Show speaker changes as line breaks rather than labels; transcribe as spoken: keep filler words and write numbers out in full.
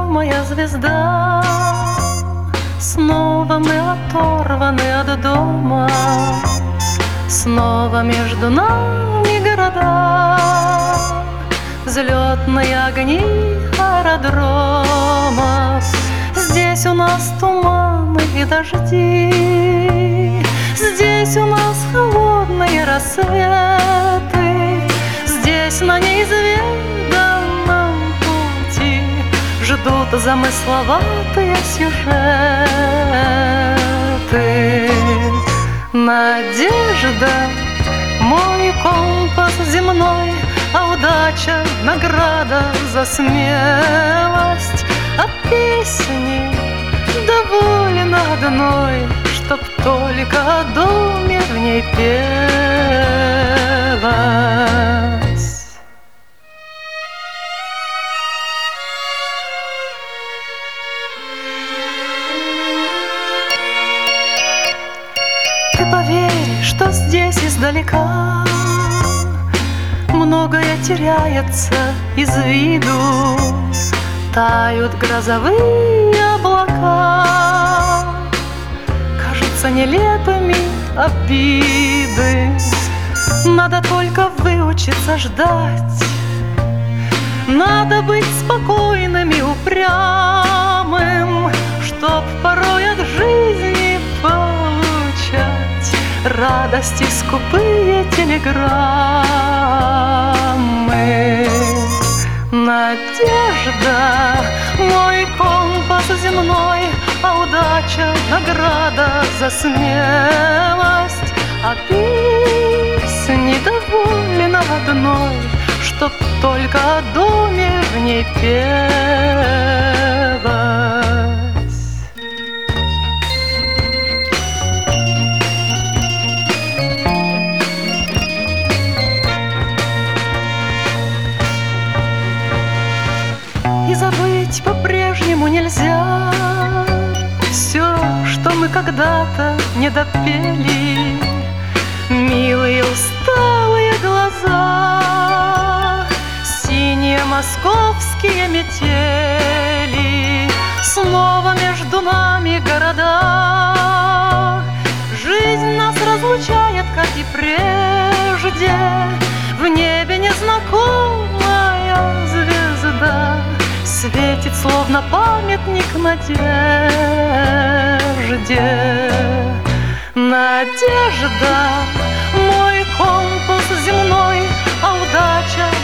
моя звезда, снова мы оторваны от дома, снова между нами города, взлетные огни аэродромов. Здесь у нас туманы и дожди, здесь у нас холодные рассветы, здесь на неизведанном пути ждут замысловатые сюжеты. Надежда — мой компас земной, а удача — награда за смелость. А песни довольно одной, чтоб только о доме в ней пелось. Ты поверь, что здесь издалека многое теряется из виду, тают грозовые облака, кажутся нелепыми обиды. Надо только выучиться ждать, надо быть спокойным и упрямым, чтоб порой от жизни получать радости скупые телеграммы. Надежда — мой компас земной, а удача — награда за смелость. А песни довольно одной, чтоб только о доме в ней пелось. И забыть по-прежнему нельзя все, что мы когда-то не допели. Милые усталые глаза, синие московские метели, снова между нами города. Жизнь нас разлучает, как и прежде, в небе незнакомая звезда светит, словно памятник надежде. Надежда — мой компас земной, а удача